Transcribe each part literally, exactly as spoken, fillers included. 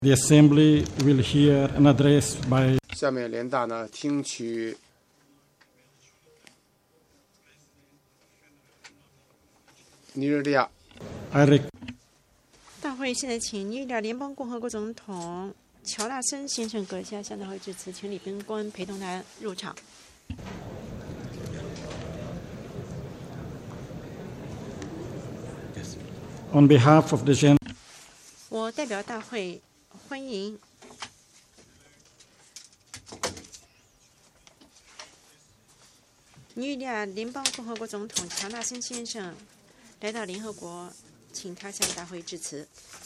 The Assembly will hear an address by 下面联大呢听取尼日利亚。 I rec- 大会现在请尼日利亚联邦共和国总统乔纳森先生阁下向大会致辞，请礼宾官陪同他入场。 On behalf of the Gen- 我代表大会欢迎尼日利亚联邦共和国总统乔纳森先生来到联合国，请他向大会致辞。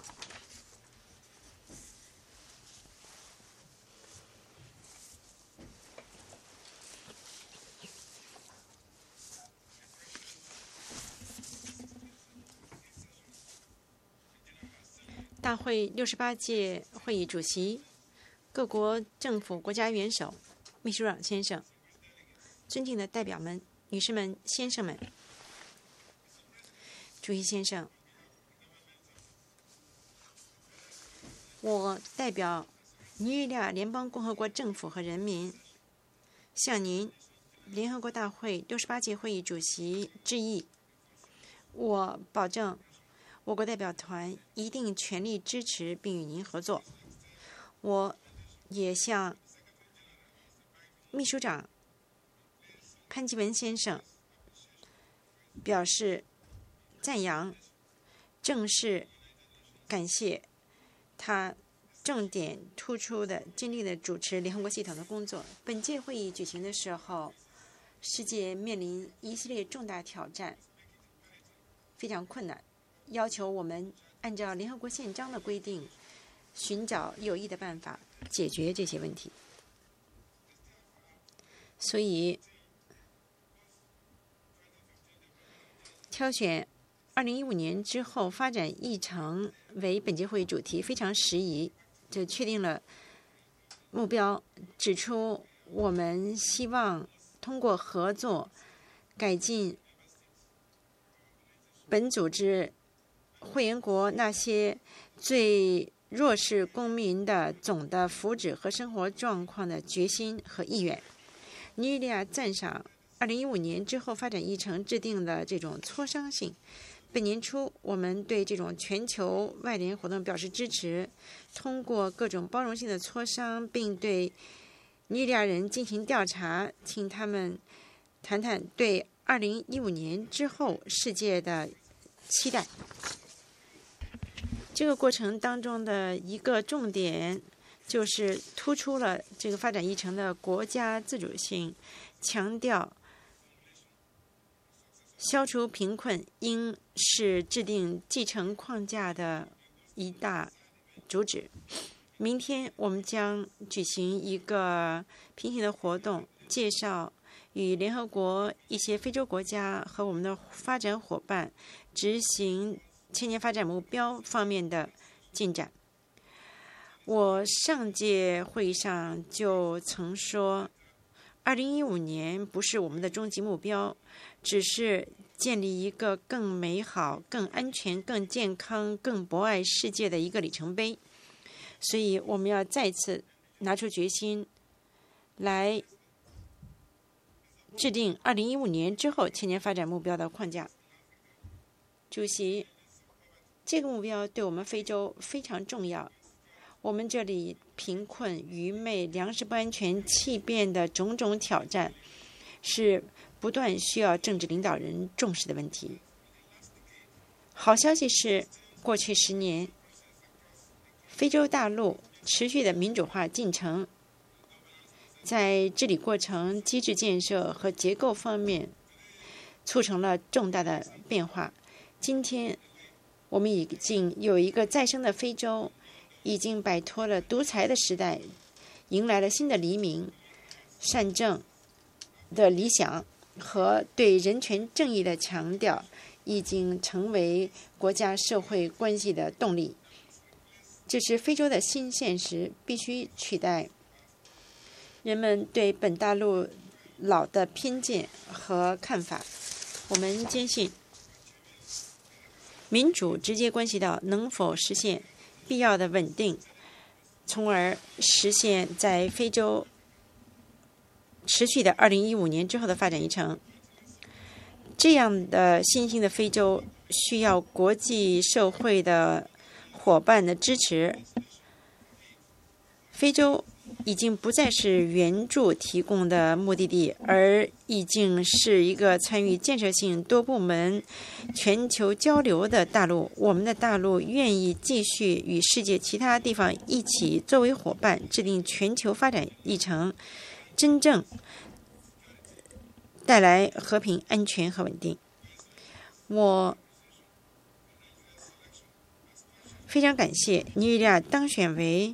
大会六十八届会议主席、各国政府国家元首、秘书长先生、尊敬的代表们、女士们、先生们，主席先生，我代表尼日利亚联邦共和国政府和人民，向您联合国大会六十八届会议主席致意。我保证，我国代表团一定全力支持并与您合作。我也向秘书长潘基文先生表示赞扬，正式感谢他重点突出的尽力的主持联合国系统的工作。本届会议举行的时候，世界面临一系列重大挑战，非常困难，要求我们按照联合国宪章的规定，寻找有益的办法解决这些问题。所以，挑选二零一五年之后发展议程为本届会议主题非常适宜，这确定了目标，指出我们希望通过合作改进本组织会员国那些最弱势公民的总的福祉和生活状况的决心和意愿。尼日利亚赞赏二零一五年之后发展议程制定的这种磋商性。本年初，我们对这种全球外联活动表示支持，通过各种包容性的磋商，并对尼日利亚人进行调查，请他们谈谈对二零一五年之后世界的期待。这个过程当中的一个重点就是突出了这个发展议程的国家自主性，强调消除贫困应是制定继承框架的一大主旨。明天我们将举行一个平行的活动，介绍与联合国一些非洲国家和我们的发展伙伴执行千年发展目标方面的进展。我上届会议上就曾说，二零一五年不是我们的终极目标，只是建立一个更美好、更安全、更健康、更博爱世界的一个里程碑。所以我们要再次拿出决心来制定二零一五年之后千年发展目标的框架。主席，这个目标对我们非洲非常重要。我们这里贫困、愚昧、粮食不安全、气变的种种挑战，是不断需要政治领导人重视的问题。好消息是，过去十年，非洲大陆持续的民主化进程，在治理过程、机制建设和结构方面，促成了重大的变化。今天，我们已经有一个再生的非洲，已经摆脱了独裁的时代，迎来了新的黎明。善政的理想和对人权正义的强调，已经成为国家社会关系的动力。这是非洲的新现实，必须取代人们对本大陆老的偏见和看法。我们坚信，民主直接关系到能否实现必要的稳定， 从而实现在非洲持续的二零一五年之后的发展议程。这样的新兴的非洲需要国际社会的伙伴的支持。非洲已经不再是援助提供的目的地，而已经是一个参与建设性多部门全球交流的大陆。我们的大陆愿意继续与世界其他地方一起作为伙伴，制定全球发展议程，真正带来和平、安全和稳定。我非常感谢尼日利亚当选为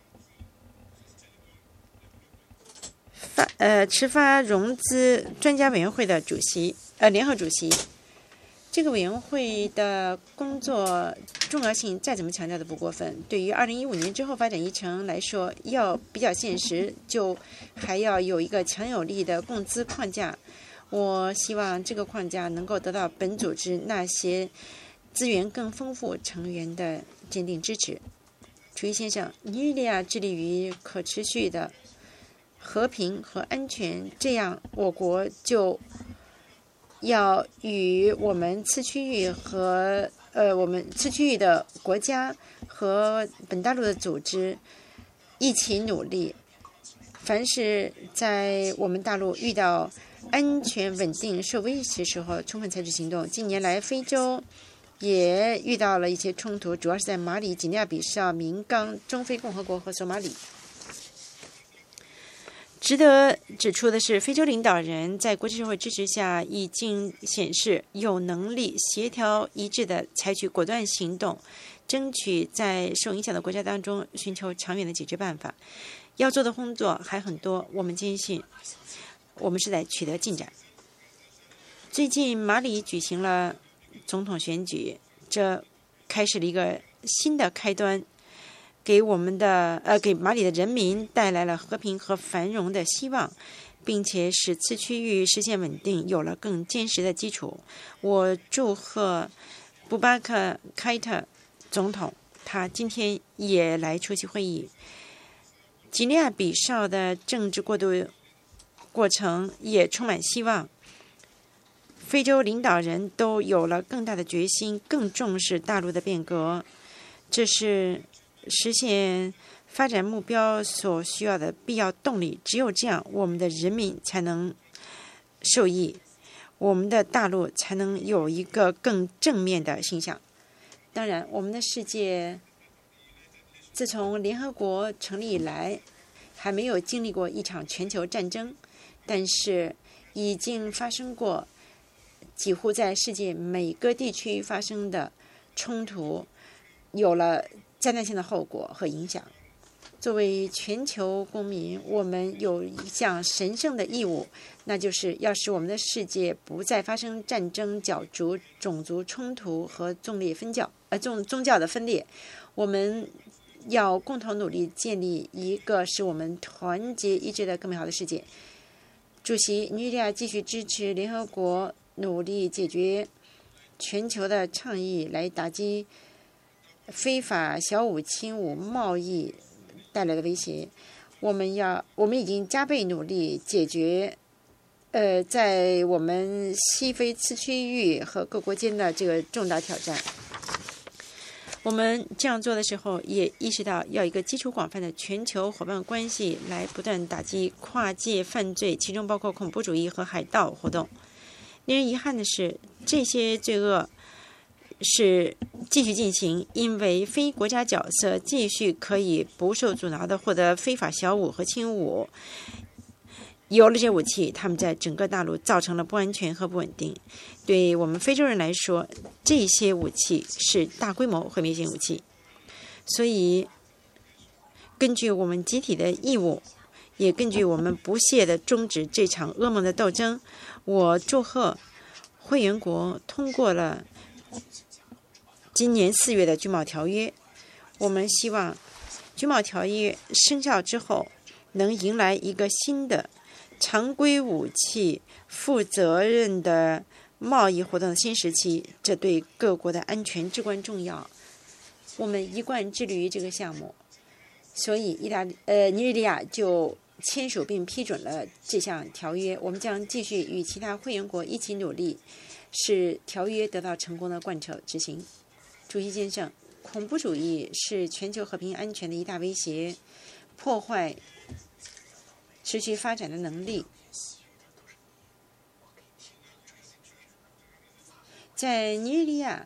发呃持发融资专家委员会的主席，呃联合主席。这个委员会的工作重要性再怎么强调都不过分。对于二零一五年之后发展议程来说，要比较现实，就还要有一个强有力的共资框架。我希望这个框架能够得到本组织那些资源更丰富成员的坚定支持。楚瑜先生，尼日利亚致力于可持续的和平和安全，这样我国就要与我们次区域和呃我们次区域的国家和本大陆的组织一起努力。凡是在我们大陆遇到安全稳定受威胁的时候，充分采取行动。近年来，非洲也遇到了一些冲突，主要是在马里、几内亚比绍、明冈、中非共和国和索马里。值得指出的是，非洲领导人在国际社会支持下，已经显示有能力协调一致地采取果断行动，争取在受影响的国家当中寻求长远的解决办法。要做的工作还很多，我们坚信我们是在取得进展。最近马里举行了总统选举，这开始了一个新的开端，给我们的呃给马里的人民带来了和平和繁荣的希望，并且使此区域实现稳定有了更坚实的基础。我祝贺布巴克凯特总统，他今天也来出席会议。几内亚比绍的政治过渡过程也充满希望，非洲领导人都有了更大的决心，更重视大陆的变革，这是实现发展目标所需要的必要动力。只有这样，我们的人民才能受益，我们的大陆才能有一个更正面的形象。当然，我们的世界自从联合国成立以来，还没有经历过一场全球战争，但是已经发生过几乎在世界每个地区发生的冲突，有了灾难性的后果和影响。作为全球公民，我们有一项神圣的义务，那就是要使我们的世界不再发生战争、角逐、种族冲突和宗裂分教呃宗宗教的分裂。我们要共同努力建立一个使我们团结一致的更美好的世界。主席，尼日利亚继续支持联合国努力解决全球的倡议，来打击非法小武轻武贸易带来的威胁。我们要，我们已经加倍努力解决，呃，在我们西非次区域和各国间的这个重大挑战。我们这样做的时候，也意识到要一个基础广泛的全球伙伴关系，来不断打击跨界犯罪，其中包括恐怖主义和海盗活动。令人遗憾的是，这些罪恶是继续进行，因为非国家角色继续可以不受阻挠地获得非法小武和轻武。有了这些武器，他们在整个大陆造成了不安全和不稳定。对我们非洲人来说，这些武器是大规模毁灭性武器。所以，根据我们集体的义务，也根据我们不懈地终止这场噩梦的斗争，我祝贺会员国通过了今年四月的军贸条约。我们希望军贸条约生效之后，能迎来一个新的常规武器负责任的贸易活动的新时期，这对各国的安全至关重要。我们一贯致力于这个项目。 所以意大利呃尼日利亚就签署并批准了这项条约。我们将继续与其他会员国一起努力，使条约得到成功的贯彻执行。主席先生，恐怖主义是全球和平安全的一大威胁，破坏持续发展的能力。在尼日利亚，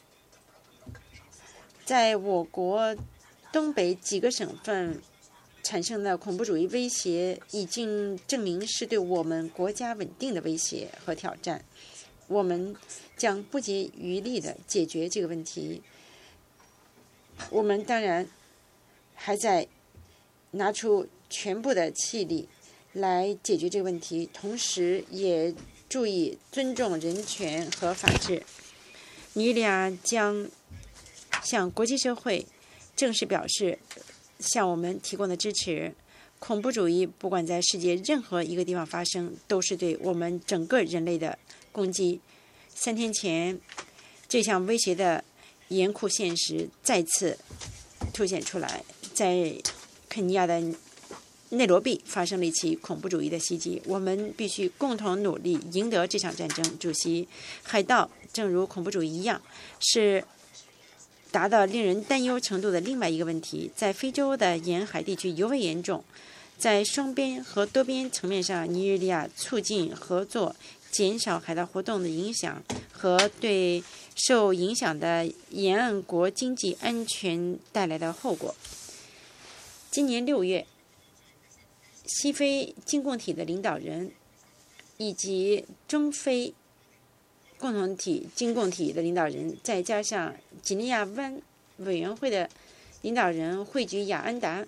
在我国东北几个省份产生的恐怖主义威胁，已经证明是对我们国家稳定的威胁和挑战。我们将不遗余力地解决这个问题。我们当然还在拿出全部的气力来解决这个问题，同时也注意尊重人权和法治。尼日利亚将向国际社会正式表示向我们提供的支持。恐怖主义不管在世界任何一个地方发生，都是对我们整个人类的攻击。三天前，这项威胁的严酷现实再次凸显出来，在肯尼亚的内罗毕发生了一起恐怖主义的袭击。我们必须共同努力赢得这场战争。主席，海盗正如恐怖主义一样，是达到令人担忧程度的另外一个问题，在非洲的沿海地区尤为严重。在双边和多边层面上，尼日利亚促进合作，减少海盗活动的影响和对受影响的沿岸国经济安全带来的后果。今年六月，西非经共体的领导人以及中非共同体经共体的领导人，再加上几内亚湾委员会的领导人汇聚雅安达，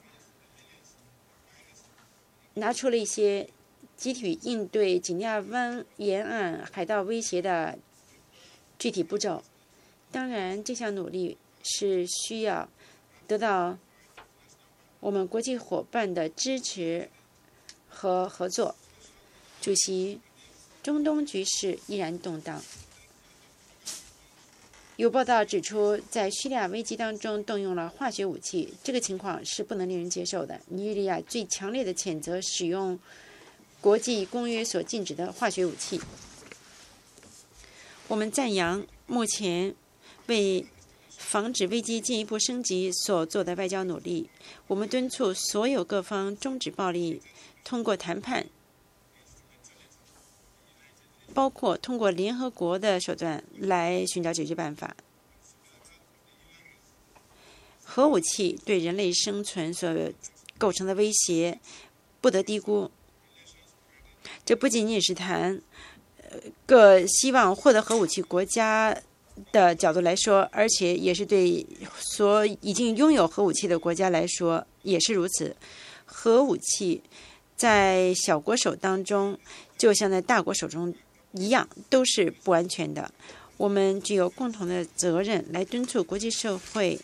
拿出了一些集体应对几内亚湾沿岸海盗威胁的具体步骤。当然，这项努力是需要得到我们国际伙伴的支持和合作。主席，中东局势依然动荡。有报道指出，在叙利亚危机当中动用了化学武器，这个情况是不能令人接受的。尼日利亚最强烈的谴责使用国际公约所禁止的化学武器。我们赞扬目前为防止危机进一步升级所做的外交努力。我们敦促所有各方终止暴力，通过谈判，包括通过联合国的手段来寻找解决办法。核武器对人类生存所构成的威胁不得低估。这不仅仅是谈各希望获得核武器国家的角度来说，而且也是对所已经拥有核武器的国家来说也是如此。核武器在小国手当中，就像在大国手中一样，都是不安全的。我们具有共同的责任来敦促国际社会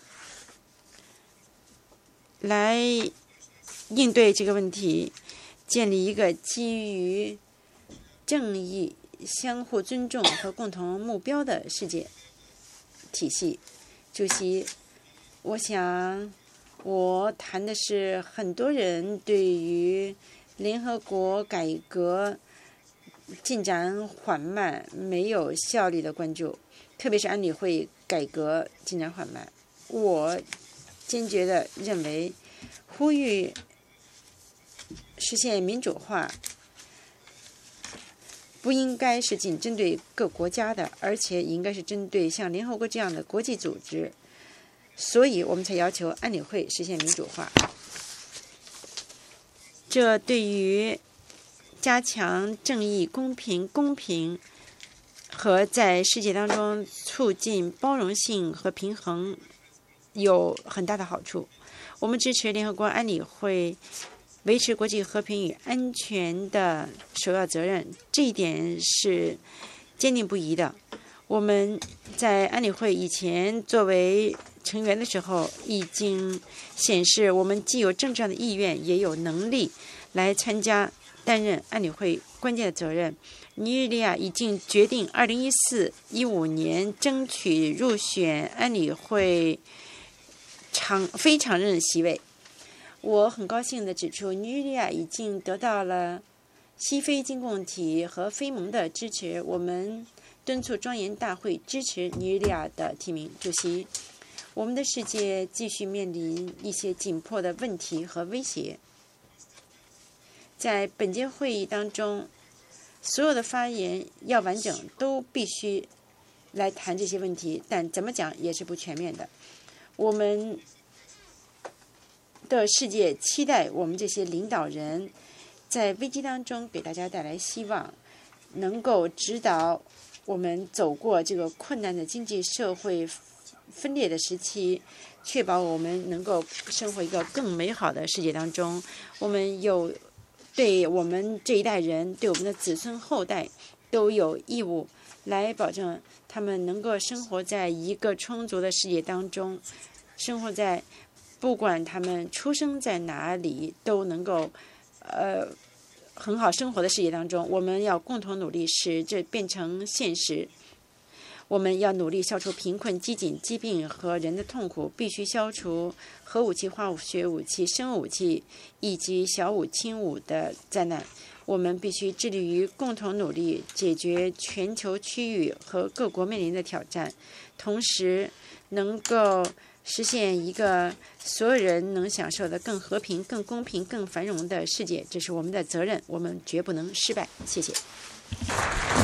来应对这个问题，建立一个基于正义、相互尊重和共同目标的世界体系。主席，我想我谈的是很多人对于联合国改革进展缓慢、没有效率的关注，特别是安理会改革进展缓慢。我坚决地认为，呼吁实现民主化不应该是仅针对各国家的，而且应该是针对像联合国这样的国际组织。所以我们才要求安理会实现民主化。这对于加强正义、公平、公平和在世界当中促进包容性和平衡有很大的好处。我们支持联合国安理会维持国际和平与安全的首要责任，这一点是坚定不移的。我们在安理会以前作为成员的时候，已经显示我们既有政治上的意愿，也有能力来参加担任安理会关键的责任。尼日利亚已经决定二零一四、一五年争取入选安理会常非常任席位。 我很高兴地指出，尼日利亚已经得到了西非经共体和非盟的支持。我们敦促庄严大会支持尼日利亚的提名。主席，我们的世界继续面临一些紧迫的问题和威胁。在本届会议当中，所有的发言要完整，都必须来谈这些问题，但怎么讲也是不全面的。我们的世界期待我们这些领导人在危机当中给大家带来希望，能够指导我们走过这个困难的经济社会分裂的时期，确保我们能够生活一个更美好的世界当中。我们有对我们这一代人，对我们的子孙后代都有义务来保证他们能够生活在一个充足的世界当中，生活在不管他们出生在哪里都能够呃很好生活的世界当中。我们要共同努力使这变成现实。我们要努力消除贫困、饥馑、疾病和人的痛苦，必须消除核武器、化学武器、生物武器以及小武轻武的灾难。我们必须致力于共同努力解决全球区域和各国面临的挑战，同时能够实现一个所有人能享受的更和平、更公平、更繁荣的世界。这是我们的责任，我们绝不能失败。谢谢。